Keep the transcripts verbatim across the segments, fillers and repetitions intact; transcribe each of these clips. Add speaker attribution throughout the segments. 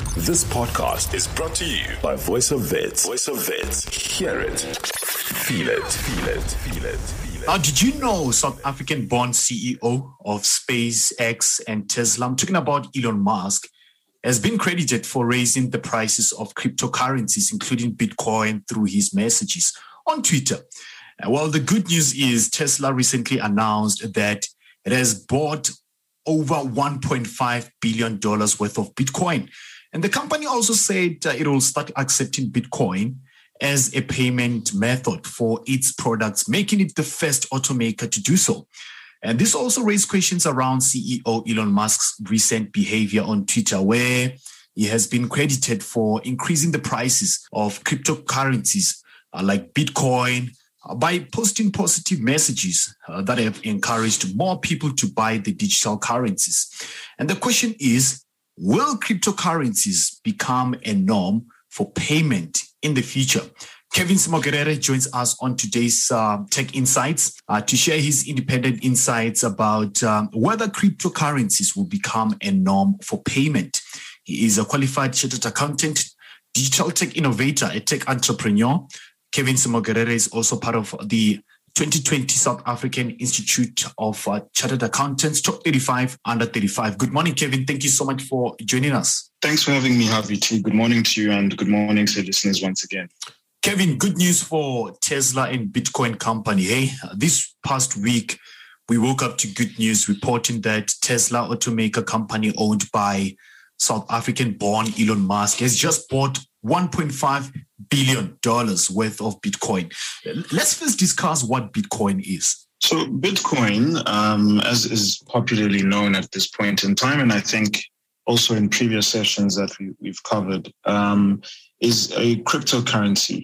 Speaker 1: This podcast is brought to you by Voice of Wits. Voice of Wits. Hear it. Feel it. Feel it. Feel it. Feel it.
Speaker 2: Now, did you know South African-born C E O of SpaceX and Tesla, I'm talking about Elon Musk, has been credited for raising the prices of cryptocurrencies, including Bitcoin, through his messages on Twitter. Well, the good news is Tesla recently announced that it has bought over one point five billion dollars worth of Bitcoin. And the company also said uh, it will start accepting Bitcoin as a payment method for its products, making it the first automaker to do so. And this also raised questions around C E O Elon Musk's recent behavior on Twitter, where he has been credited for increasing the prices of cryptocurrencies uh, like Bitcoin uh, by posting positive messages uh, that have encouraged more people to buy the digital currencies. And the question is, will cryptocurrencies become a norm for payment in the future? Kevin Smogerere joins us on today's uh, Tech Insights uh, to share his independent insights about um, whether cryptocurrencies will become a norm for payment. He is a qualified chartered accountant, digital tech innovator, a tech entrepreneur. Kevin Smogerere is also part of the twenty twenty South African Institute of uh, Chartered Accountants, top thirty-five, under thirty-five. Good morning, Kevin. Thank you so much for joining us.
Speaker 3: Thanks for having me, Harvey T. Good morning to you and good morning to the listeners once again.
Speaker 2: Kevin, good news for Tesla and Bitcoin company. Hey, this past week, we woke up to good news reporting that Tesla automaker company owned by South African-born Elon Musk has just bought one point five billion dollars worth of Bitcoin. Let's first discuss what Bitcoin is.
Speaker 3: So Bitcoin, um, as is popularly known at this point in time, and I think also in previous sessions that we, we've covered, um, is a cryptocurrency.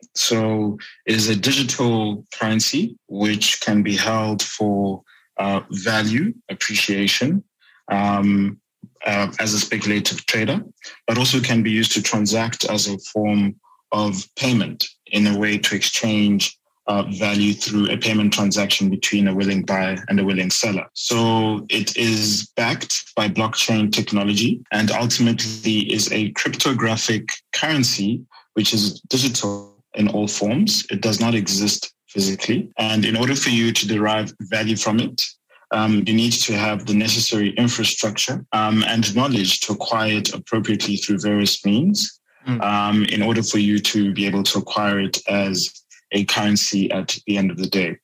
Speaker 3: So it is a digital currency which can be held for uh, value appreciation, um, Uh, as a speculative trader, but also can be used to transact as a form of payment in a way to exchange uh, value through a payment transaction between a willing buyer and a willing seller. So it is backed by blockchain technology and ultimately is a cryptographic currency, which is digital in all forms. It does not exist physically. And in order for you to derive value from it, Um, you need to have the necessary infrastructure um, and knowledge to acquire it appropriately through various means mm. um, in order for you to be able to acquire it as a currency at the end of the day.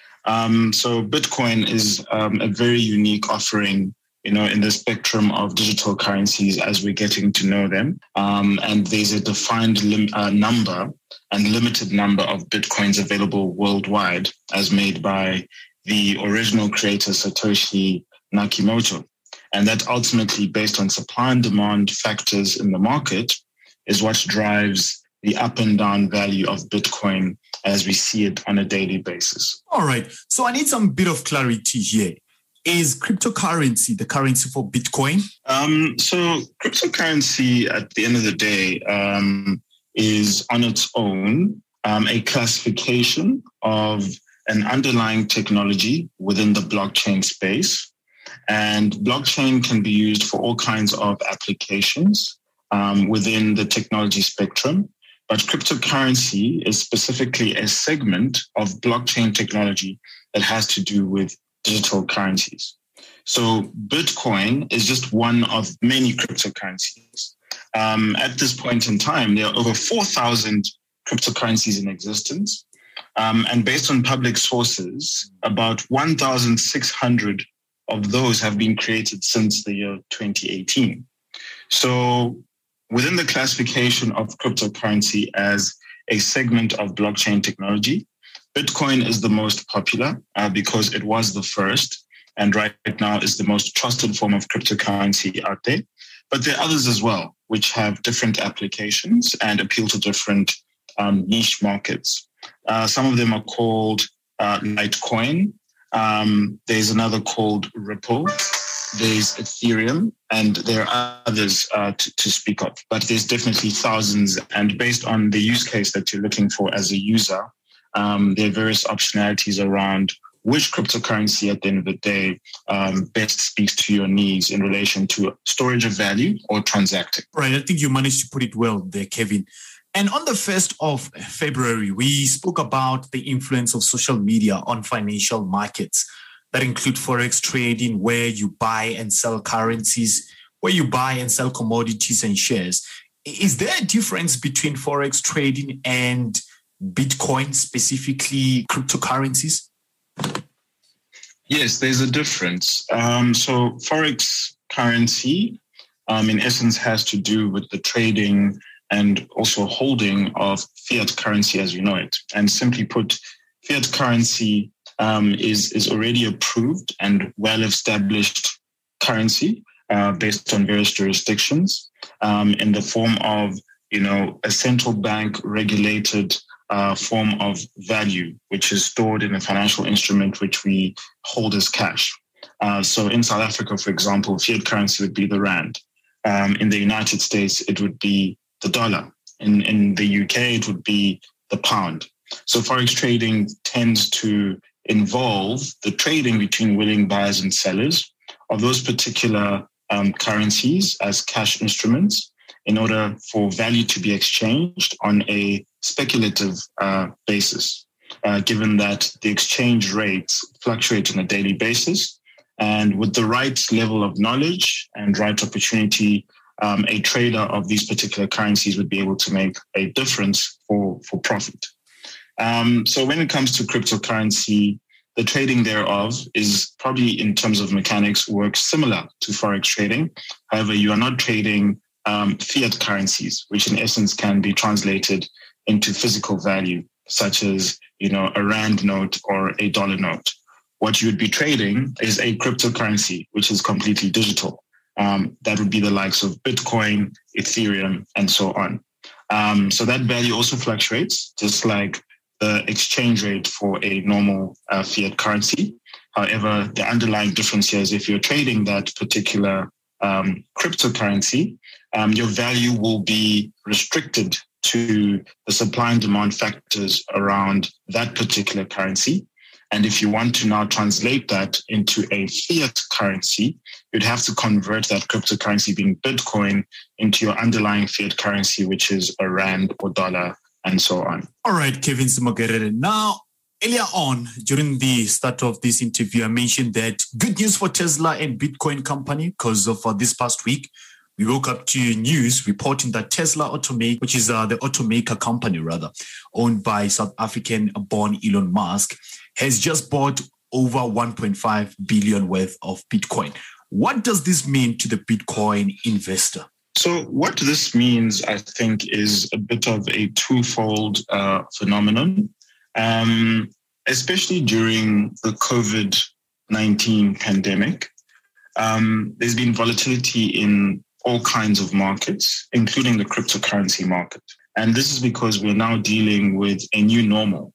Speaker 3: Um, so Bitcoin is um, a very unique offering, you know, in the spectrum of digital currencies as we're getting to know them. Um, and there's a defined lim- uh, number and limited number of Bitcoins available worldwide as made by the original creator, Satoshi Nakamoto. And that ultimately, based on supply and demand factors in the market, is what drives the up and down value of Bitcoin as we see it on a daily basis.
Speaker 2: All right. So I need some bit of clarity here. Is cryptocurrency the currency for Bitcoin?
Speaker 3: Um, so cryptocurrency, at the end of the day, um, is on its own um, a classification of an underlying technology within the blockchain space. And blockchain can be used for all kinds of applications um, within the technology spectrum. But cryptocurrency is specifically a segment of blockchain technology that has to do with digital currencies. So Bitcoin is just one of many cryptocurrencies. Um, at this point in time, there are over four thousand cryptocurrencies in existence. Um, and based on public sources, about one thousand six hundred of those have been created since the year twenty eighteen. So within the classification of cryptocurrency as a segment of blockchain technology, Bitcoin is the most popular uh, because it was the first and right now is the most trusted form of cryptocurrency out there. But there are others as well, which have different applications and appeal to different um, niche markets. Uh, some of them are called uh, Litecoin. Um, there's another called Ripple. There's Ethereum, and there are others uh, to, to speak of. But there's definitely thousands. And based on the use case that you're looking for as a user, um, there are various optionalities around which cryptocurrency at the end of the day um, best speaks to your needs in relation to storage of value or transacting.
Speaker 2: Right. I think you managed to put it well there, Kevin. And on the first of February, we spoke about the influence of social media on financial markets that include forex trading, where you buy and sell currencies, where you buy and sell commodities and shares. Is there a difference between forex trading and Bitcoin, specifically cryptocurrencies?
Speaker 3: Yes, there's a difference. Um, so forex currency, um, in essence, has to do with the trading and also holding of fiat currency as you know it. And simply put, fiat currency um, is, is already approved and well-established currency uh, based on various jurisdictions um, in the form of, you know, a central bank regulated uh, form of value, which is stored in a financial instrument which we hold as cash. Uh, so in South Africa, for example, fiat currency would be the rand. Um, in the United States, it would be the dollar. In, in the U K, it would be the pound. So forex trading tends to involve the trading between willing buyers and sellers of those particular um, currencies as cash instruments in order for value to be exchanged on a speculative uh, basis, uh, given that the exchange rates fluctuate on a daily basis. And with the right level of knowledge and right opportunity, Um, a trader of these particular currencies would be able to make a difference for, for profit. Um, so when it comes to cryptocurrency, the trading thereof is probably, in terms of mechanics, works similar to forex trading. However, you are not trading um, fiat currencies, which in essence can be translated into physical value, such as, you know, a rand note or a dollar note. What you would be trading is a cryptocurrency, which is completely digital. Um, that would be the likes of Bitcoin, Ethereum, and so on. Um, so that value also fluctuates, just like the exchange rate for a normal uh, fiat currency. However, the underlying difference here is if you're trading that particular um, cryptocurrency, um, your value will be restricted to the supply and demand factors around that particular currency. And if you want to now translate that into a fiat currency, you'd have to convert that cryptocurrency, being Bitcoin, into your underlying fiat currency, which is a rand or dollar, and so on.
Speaker 2: All right, Kevin Simogerere. Now, earlier on, during the start of this interview, I mentioned that good news for Tesla and Bitcoin company, because of uh, this past week, we woke up to news reporting that Tesla Automaker, which is uh, the automaker company, rather, owned by South African-born Elon Musk, has just bought over one point five billion worth of Bitcoin. What does this mean to the Bitcoin investor?
Speaker 3: So what this means, I think, is a bit of a twofold uh, phenomenon, um, especially during the COVID nineteen pandemic. Um, there's been volatility in all kinds of markets, including the cryptocurrency market. And this is because we're now dealing with a new normal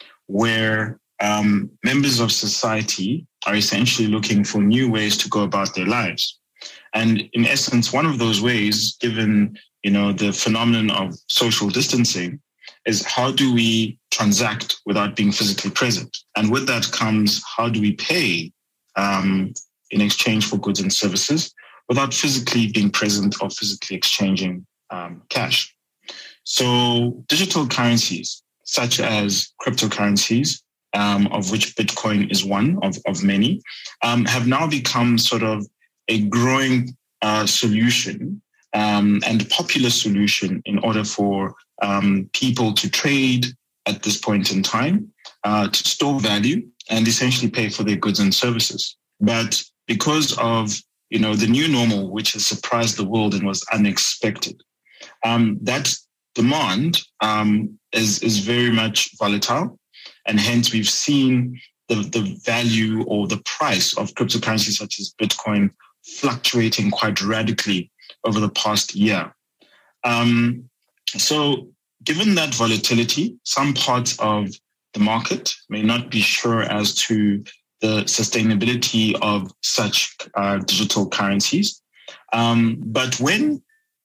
Speaker 3: where um, members of society are essentially looking for new ways to go about their lives. And in essence, one of those ways, given, you know, the phenomenon of social distancing, is how do we transact without being physically present? And with that comes, how do we pay um, in exchange for goods and services without physically being present or physically exchanging um, cash? So digital currencies, such as cryptocurrencies, um, of which Bitcoin is one of, of many, um, have now become sort of a growing uh, solution um, and popular solution in order for um, people to trade at this point in time, uh, to store value and essentially pay for their goods and services. But because of, you know, the new normal, which has surprised the world and was unexpected, um, that demand um, is, is very much volatile. And hence we've seen the, the value or the price of cryptocurrencies such as Bitcoin fluctuating quite radically over the past year. Um, so given that volatility, some parts of the market may not be sure as to the sustainability of such uh, digital currencies. Um, but when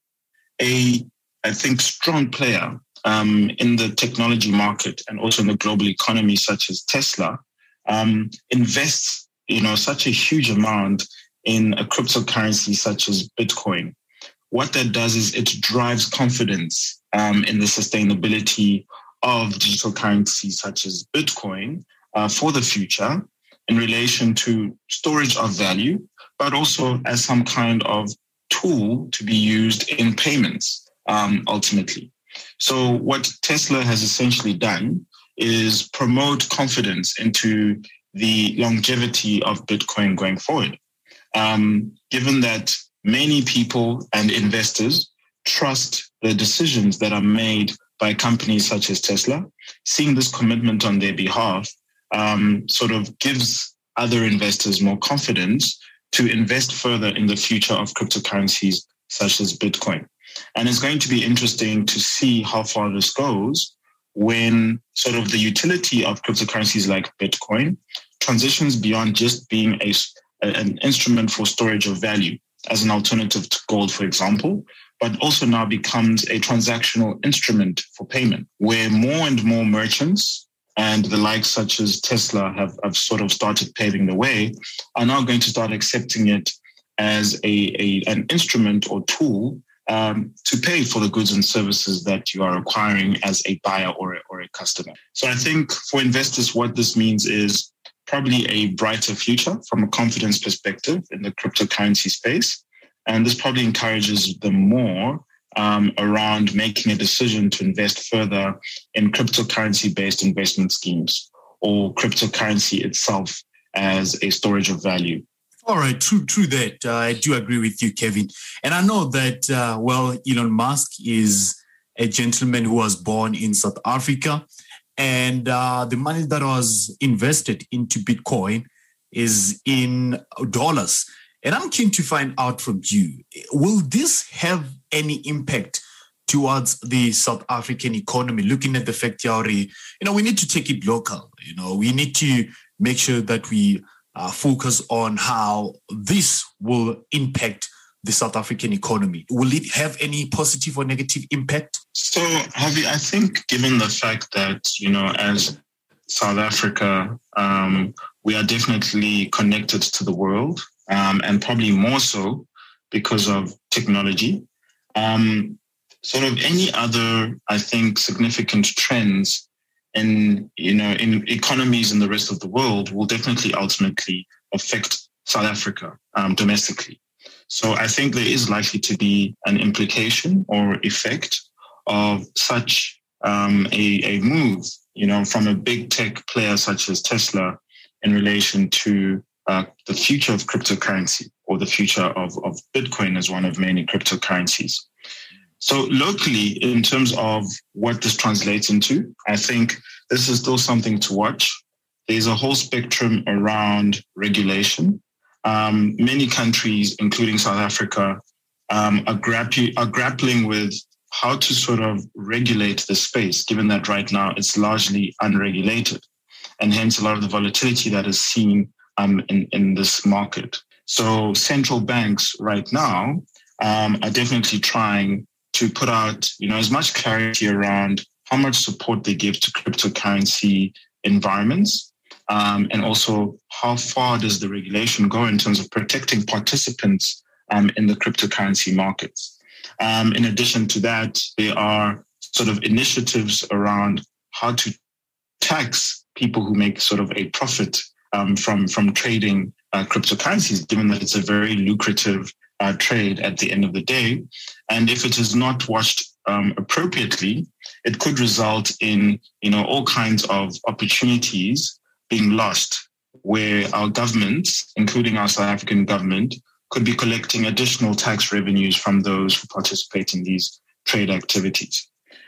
Speaker 3: a, I think, strong player um, in the technology market and also in the global economy, such as Tesla, um, invests, you know, such a huge amount in a cryptocurrency such as Bitcoin, what that does is it drives confidence um, in the sustainability of digital currencies such as Bitcoin uh, for the future in relation to storage of value, but also as some kind of tool to be used in payments um, ultimately. So what Tesla has essentially done is promote confidence into the longevity of Bitcoin going forward. Um, given that many people and investors trust the decisions that are made by companies such as Tesla, seeing this commitment on their behalf um, sort of gives other investors more confidence to invest further in the future of cryptocurrencies such as Bitcoin. And it's going to be interesting to see how far this goes when sort of the utility of cryptocurrencies like Bitcoin transitions beyond just being a, an instrument for storage of value as an alternative to gold, for example, but also now becomes a transactional instrument for payment, where more and more merchants and the likes such as Tesla have, have sort of started paving the way, are now going to start accepting it as a, a an instrument or tool um, to pay for the goods and services that you are acquiring as a buyer or a, or a customer. So I think for investors, what this means is probably a brighter future from a confidence perspective in the cryptocurrency space. And this probably encourages them more um, around making a decision to invest further in cryptocurrency-based investment schemes or cryptocurrency itself as a storage of value.
Speaker 2: All right, true, true that. Uh, I do agree with you, Kevin. And I know that, uh, well, Elon Musk is a gentleman who was born in South Africa. And uh, the money that was invested into Bitcoin is in dollars. And I'm keen to find out from you, will this have any impact towards the South African economy, looking at the fact that, you know, we need to take it local. You know, we need to make sure that we uh, focus on how this will impact the South African economy. Will it have any positive or negative impact?
Speaker 3: So, Javi, I think given the fact that, you know, as South Africa, um, we are definitely connected to the world, um, and probably more so because of technology. Um, sort of any other, I think, significant trends in, you know, in economies in the rest of the world will definitely ultimately affect South Africa um, domestically. So I think there is likely to be an implication or effect of such um, a, a move, you know, from a big tech player such as Tesla in relation to uh, the future of cryptocurrency or the future of, of Bitcoin as one of many cryptocurrencies. So locally, in terms of what this translates into, I think this is still something to watch. There's a whole spectrum around regulation. Um, many countries, including South Africa, um, are, grapp- are grappling with how to sort of regulate the space, given that right now it's largely unregulated, and hence a lot of the volatility that is seen um, in, in this market. So central banks right now um, are definitely trying to put out, you know, as much clarity around how much support they give to cryptocurrency environments. Um, and also, how far does the regulation go in terms of protecting participants um, in the cryptocurrency markets? Um, in addition to that, there are sort of initiatives around how to tax people who make sort of a profit um, from, from trading uh, cryptocurrencies, given that it's a very lucrative uh, trade at the end of the day. And if it is not watched um, appropriately, it could result in, you know, all kinds of opportunities being lost, where our governments, including our South African government, could be collecting additional tax revenues from those who participate in these trade activities.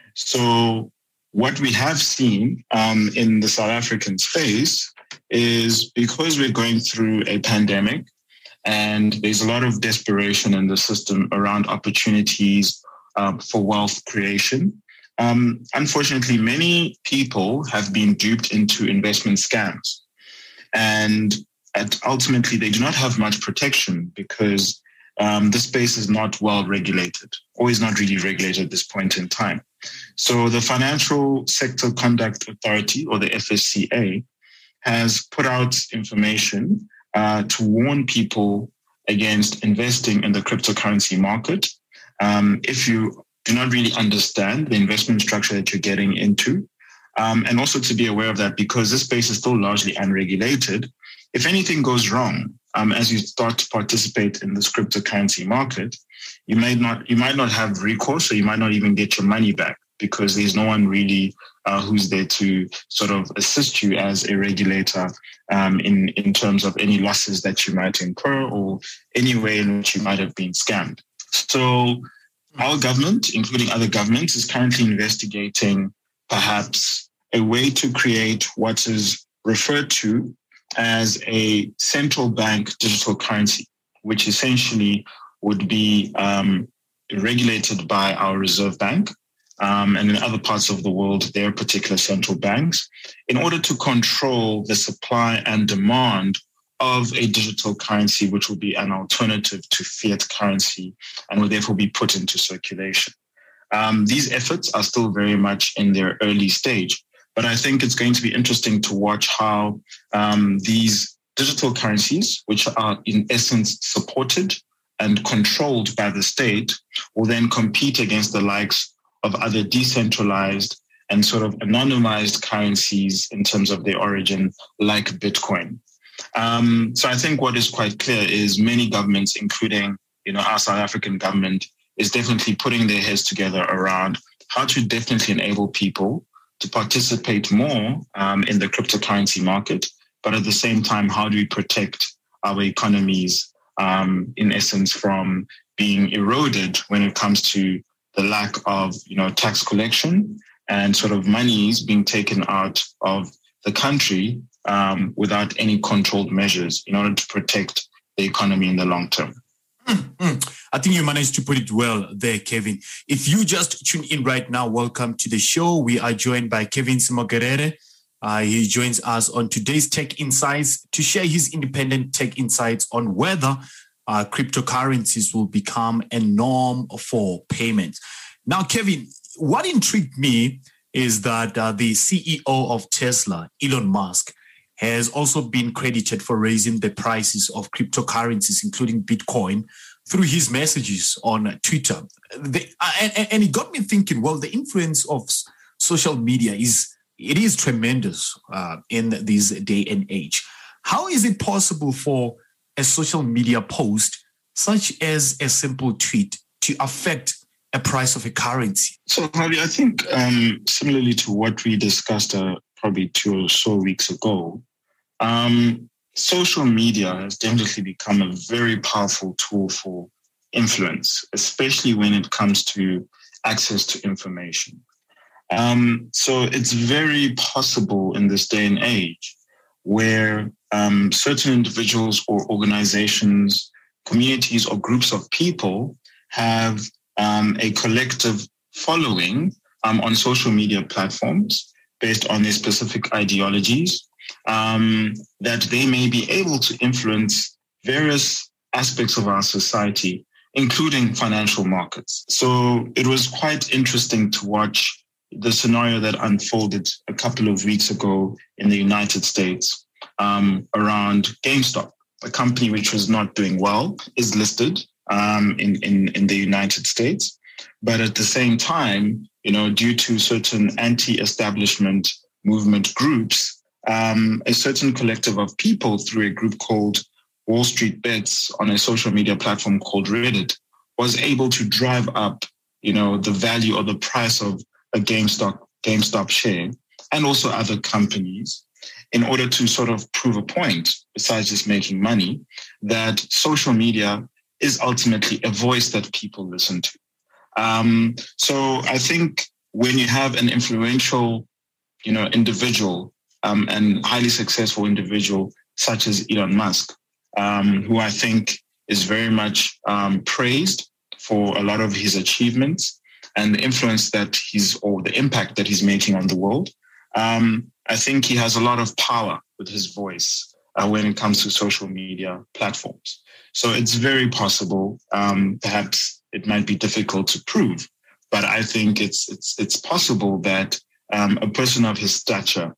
Speaker 3: So what we have seen um, in the South African space is, because we're going through a pandemic and there's a lot of desperation in the system around opportunities uh, for wealth creation, Um, unfortunately, many people have been duped into investment scams. And at, ultimately, they do not have much protection because um, the space is not well regulated, or is not really regulated at this point in time. So the Financial Sector Conduct Authority, or the F S C A, has put out information uh, to warn people against investing in the cryptocurrency market. Um, if you do not really understand the investment structure that you're getting into, um, and also to be aware of that because this space is still largely unregulated. If anything goes wrong, um, as you start to participate in this cryptocurrency market, you might not you might not have recourse, or you might not even get your money back because there's no one really uh, who's there to sort of assist you as a regulator um, in in terms of any losses that you might incur or any way in which you might have been scammed. So our government, including other governments, is currently investigating perhaps a way to create what is referred to as a central bank digital currency, which essentially would be um, regulated by our Reserve Bank. Um, and in other parts of the world, there are particular central banks, in order to control the supply and demand of a digital currency, which will be an alternative to fiat currency and will therefore be put into circulation. Um, these efforts are still very much in their early stage, but I think it's going to be interesting to watch how um, these digital currencies, which are in essence supported and controlled by the state, will then compete against the likes of other decentralized and sort of anonymized currencies in terms of their origin, like Bitcoin. Um, so I think what is quite clear is many governments, including you know our South African government, is definitely putting their heads together around how to definitely enable people to participate more um, in the cryptocurrency market, but at the same time, how do we protect our economies, um, in essence, from being eroded when it comes to the lack of you know tax collection and sort of monies being taken out of the country um, without any controlled measures in order to protect the economy in the long term.
Speaker 2: Mm-hmm. I think you managed to put it well there, Kevin. If you just tune in right now, welcome to the show. We are joined by Kevin Simogerere. Uh, he joins us on today's Tech Insights to share his independent tech insights on whether uh, cryptocurrencies will become a norm for payments. Now, Kevin, what intrigued me is that uh, the C E O of Tesla, Elon Musk, has also been credited for raising the prices of cryptocurrencies, including Bitcoin, through his messages on Twitter. The, and, and it got me thinking, well, the influence of social media is, it is tremendous uh, in this day and age. How is it possible for a social media post, such as a simple tweet, to affect a price of a currency?
Speaker 3: So, Javi, I think um, similarly to what we discussed uh, probably two or so weeks ago, um, social media has definitely become a very powerful tool for influence, especially when it comes to access to information. Um, so it's very possible in this day and age where um, certain individuals or organizations, communities or groups of people have um, a collective following um, on social media platforms based on their specific ideologies, um, that they may be able to influence various aspects of our society, including financial markets. So it was quite interesting to watch the scenario that unfolded a couple of weeks ago in the United States um, around GameStop, a company which was not doing well, is listed um, in, in, in the United States. But at the same time, you know, due to certain anti-establishment movement groups, um, a certain collective of people through a group called Wall Street Bets on a social media platform called Reddit was able to drive up, you know, the value or the price of a GameStop, GameStop share and also other companies in order to sort of prove a point, besides just making money, that social media is ultimately a voice that people listen to. Um, so I think when you have an influential, you know, individual um, and highly successful individual such as Elon Musk, um, who I think is very much um, praised for a lot of his achievements and the influence that he's, or the impact that he's making on the world, um, I think he has a lot of power with his voice uh, when it comes to social media platforms. So it's very possible, um, perhaps it might be difficult to prove, but I think it's it's it's possible that um, a person of his stature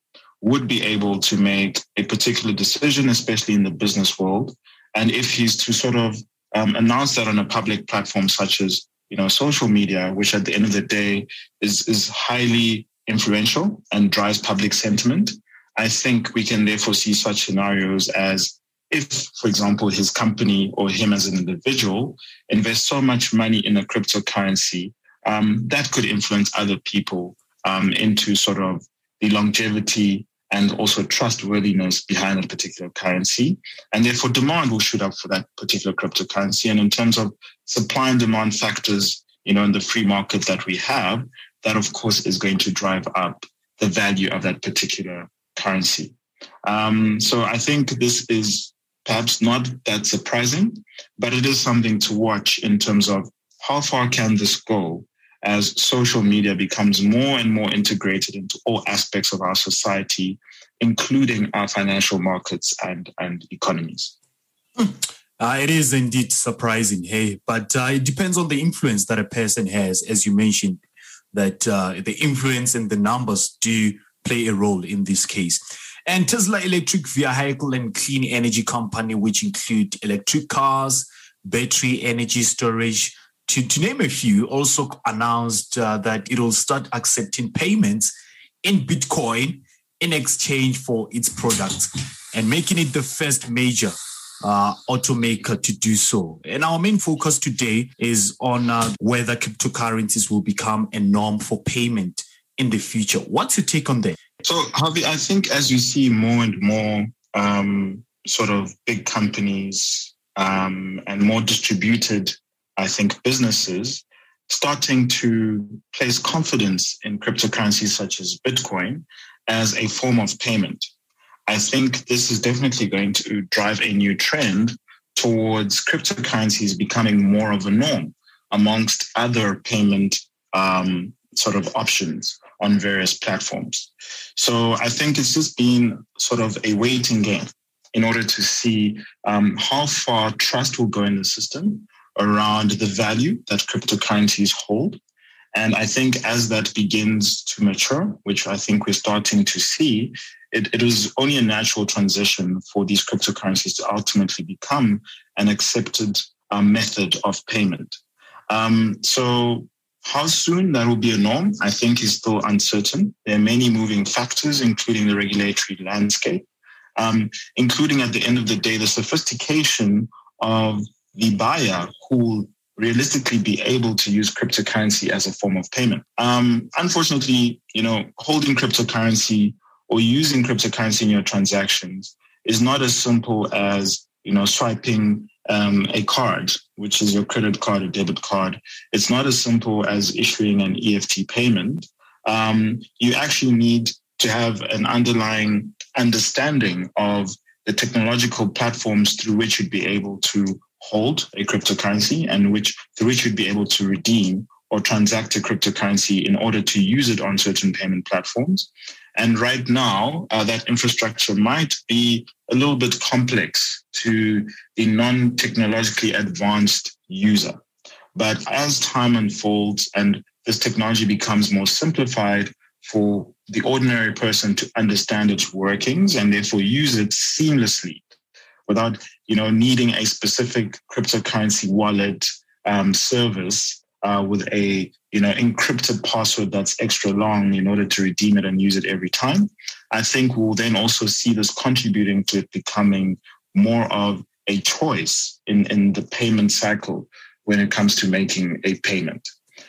Speaker 3: would be able to make a particular decision, especially in the business world. And if he's to sort of um, announce that on a public platform such as, you know, social media, which at the end of the day is, is highly influential and drives public sentiment, I think we can therefore see such scenarios as if, for example, his company or him as an individual invests so much money in a cryptocurrency, um, that could influence other people um, into sort of the longevity and also trustworthiness behind a particular currency. And therefore demand will shoot up for that particular cryptocurrency. And in terms of supply and demand factors, you know, in the free market that we have, that of course is going to drive up the value of that particular currency. Um, so I think this is perhaps not that surprising, but it is something to watch in terms of how far can this go as social media becomes more and more integrated into all aspects of our society, including our financial markets and, and economies.
Speaker 2: Hmm. Uh, it is indeed surprising, hey, but uh, it depends on the influence that a person has, as you mentioned, that uh, the influence and the numbers do play a role in this case. And Tesla Electric Vehicle and Clean Energy Company, which include electric cars, battery energy storage, To, to name a few, also announced uh, that it will start accepting payments in Bitcoin in exchange for its products and making it the first major uh, automaker to do so. And our main focus today is on uh, whether cryptocurrencies will become a norm for payment in the future. What's your take on that?
Speaker 3: So, Harvey, I think as you see more and more um, sort of big companies um, and more distributed I think businesses starting to place confidence in cryptocurrencies such as Bitcoin as a form of payment. I think this is definitely going to drive a new trend towards cryptocurrencies becoming more of a norm amongst other payment um, sort of options on various platforms. So I think it's just been sort of a waiting game in order to see um, how far trust will go in the system around the value that cryptocurrencies hold. And I think as that begins to mature, which I think we're starting to see, it, it was only a natural transition for these cryptocurrencies to ultimately become an accepted uh, method of payment. Um, so how soon that will be a norm, I think is still uncertain. There are many moving factors, including the regulatory landscape, um, including at the end of the day, the sophistication of the buyer who will realistically be able to use cryptocurrency as a form of payment. Um, unfortunately, you know, holding cryptocurrency or using cryptocurrency in your transactions is not as simple as, you know, swiping um, a card, which is your credit card or debit card. It's not as simple as issuing an E F T payment. Um, you actually need to have an underlying understanding of the technological platforms through which you'd be able to hold a cryptocurrency and which through which you'd be able to redeem or transact a cryptocurrency in order to use it on certain payment platforms. And right now, uh, that infrastructure might be a little bit complex to the non-technologically advanced user. But as time unfolds and this technology becomes more simplified for the ordinary person to understand its workings and therefore use it seamlessly, without, you know, needing a specific cryptocurrency wallet um, service uh, with a, you know, encrypted password that's extra long in order to redeem it and use it every time. I think we'll then also see this contributing to it becoming more of a choice in, in the payment cycle when it comes to making a payment.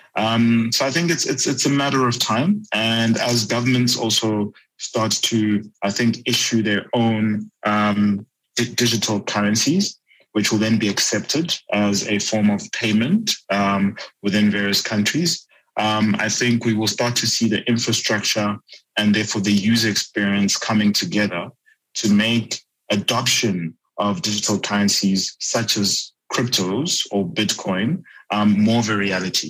Speaker 3: Um, so I think it's it's it's a matter of time, and as governments also start to, I think, issue their own um, digital currencies, which will then be accepted as a form of payment um, within various countries. Um, I think we will start to see the infrastructure and therefore the user experience coming together to make adoption of digital currencies such as cryptos or Bitcoin um, more of a reality.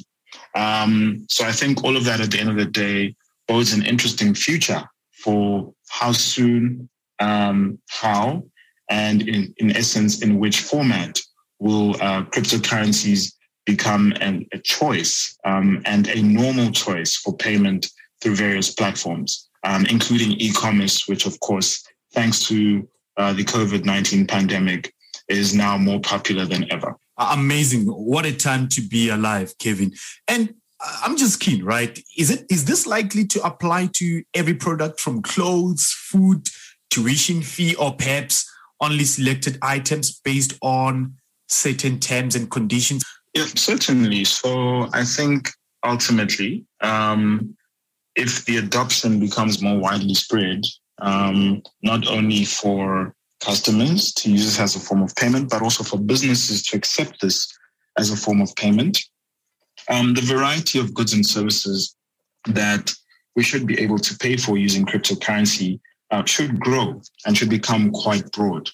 Speaker 3: Um, so I think all of that at the end of the day bodes an interesting future for how soon, um, how, and in, in essence, in which format will uh, cryptocurrencies become an, a choice um, and a normal choice for payment through various platforms. um, including e-commerce, which of course, thanks to uh, the COVID nineteen pandemic, is now more popular than ever.
Speaker 2: Amazing. What a time to be alive, Kevin. And I'm just keen, right? Is it is this likely to apply to every product from clothes, food, tuition fee, or perhaps only selected items based on certain terms and conditions?
Speaker 3: Yeah, certainly. So I think ultimately, um, if the adoption becomes more widely spread, um, not only for customers to use this as a form of payment, but also for businesses to accept this as a form of payment, um, the variety of goods and services that we should be able to pay for using cryptocurrency uh, should grow and should become quite broad.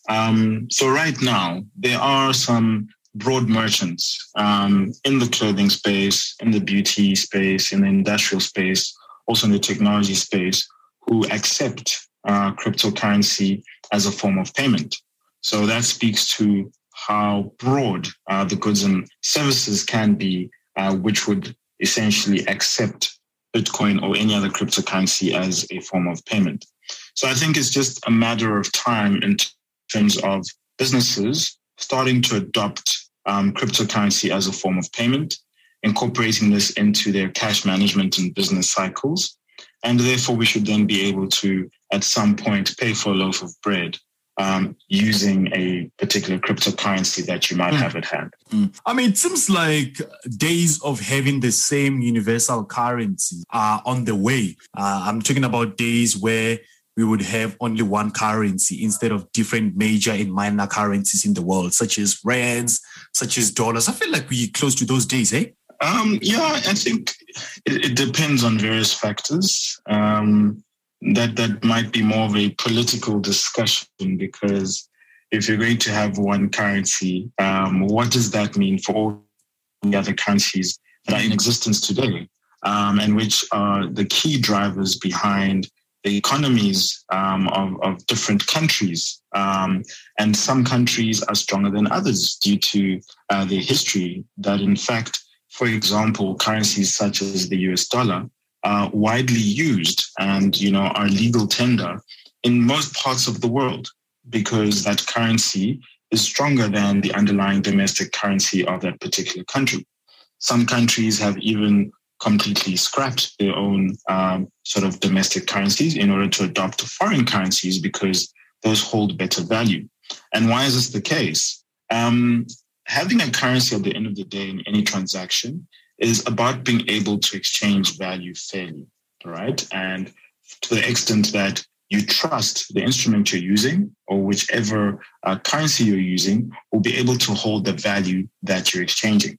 Speaker 3: Um, so right now, there are some broad merchants um, in the clothing space, in the beauty space, in the industrial space, also in the technology space, who accept uh, cryptocurrency as a form of payment. So that speaks to how broad uh, the goods and services can be, uh, which would essentially accept Bitcoin or any other cryptocurrency as a form of payment. So I think it's just a matter of time in terms of businesses starting to adopt um, cryptocurrency as a form of payment, incorporating this into their cash management and business cycles. And therefore, we should then be able to, at some point, pay for a loaf of bread um, using a particular cryptocurrency that you might mm. have at hand.
Speaker 2: Mm. I mean, it seems like days of having the same universal currency are on the way. Uh, I'm talking about days where we would have only one currency instead of different major and minor currencies in the world, such as rands, such as dollars. I feel like we're close to those days, eh?
Speaker 3: Um, yeah, I think it, it depends on various factors. Um, that that might be more of a political discussion, because if you're going to have one currency, um, what does that mean for all the other currencies that are in existence today, um, and which are the key drivers behind the economies um, of, of different countries? Um, and some countries are stronger than others due to uh, their history, that in fact, for example, currencies such as the U S dollar are widely used and, you know, are legal tender in most parts of the world, because that currency is stronger than the underlying domestic currency of that particular country. Some countries have even completely scrapped their own um, sort of domestic currencies in order to adopt foreign currencies because those hold better value. And why is this the case? Um, having a currency at the end of the day in any transaction is about being able to exchange value fairly, right? And to the extent that you trust the instrument you're using, or whichever uh, currency you're using, will be able to hold the value that you're exchanging.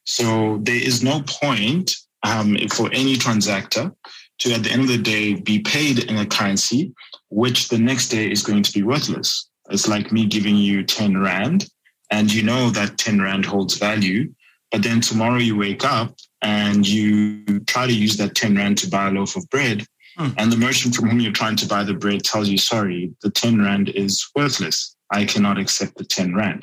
Speaker 3: So there is no point um, for any transactor to, at the end of the day, be paid in a currency which the next day is going to be worthless. It's like me giving you ten rand, and you know that ten rand holds value, but then tomorrow you wake up and you try to use that ten rand to buy a loaf of bread, mm. and the merchant from whom you're trying to buy the bread tells you, sorry, the ten rand is worthless. I cannot accept the ten rand.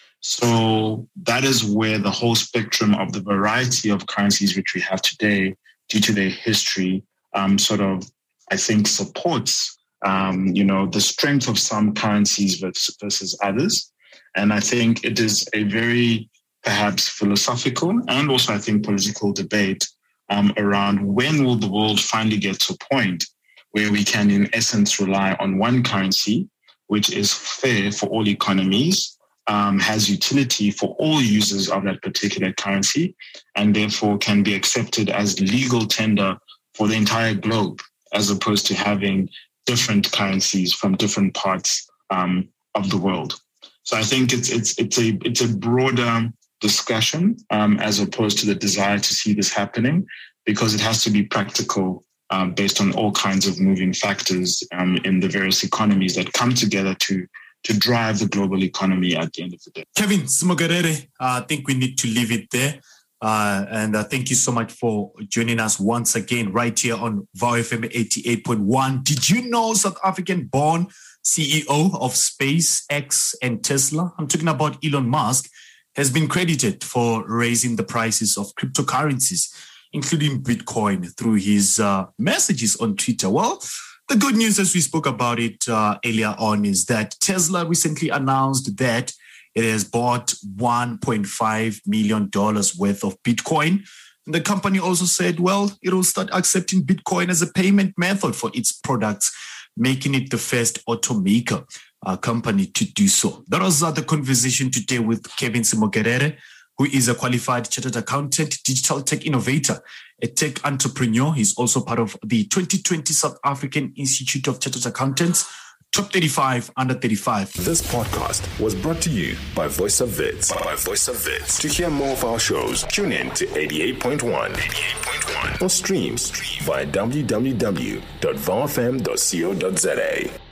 Speaker 3: So that is where the whole spectrum of the variety of currencies which we have today, due to their history, um, sort of, I think, supports, um, you know, the strength of some currencies versus, versus others. And I think it is a very perhaps philosophical and also, I think, political debate um, around when will the world finally get to a point where we can, in essence, rely on one currency, which is fair for all economies, um, has utility for all users of that particular currency, and therefore can be accepted as legal tender for the entire globe, as opposed to having different currencies from different parts um, of the world. So I think it's it's it's a it's a broader discussion um, as opposed to the desire to see this happening, because it has to be practical um, based on all kinds of moving factors um, in the various economies that come together to to drive the global economy at the end of the day.
Speaker 2: Kevin Simogerere, uh, I think we need to leave it there. Uh, and uh, thank you so much for joining us once again right here on Vow F M eighty-eight point one. Did you know South African-born C E O of SpaceX and Tesla, I'm talking about Elon Musk, has been credited for raising the prices of cryptocurrencies? including Bitcoin, through his uh, messages on Twitter. Well, the good news, as we spoke about it uh, earlier on, is that Tesla recently announced that it has bought one point five million dollars worth of Bitcoin. And the company also said, well, it will start accepting Bitcoin as a payment method for its products, making it the first automaker uh, company to do so. That was uh, the conversation today with Kevin Simogerere, who is a qualified chartered accountant, digital tech innovator, a tech entrepreneur. He's also part of the twenty twenty South African Institute of Chartered Accountants, Top thirty-five, under thirty-five.
Speaker 1: This podcast was brought to you by Voice of Wits. By Voice of Wits. To hear more of our shows, tune in to eighty-eight point one. eighty-eight point one. Or stream via w w w dot v o f m dot co dot z a.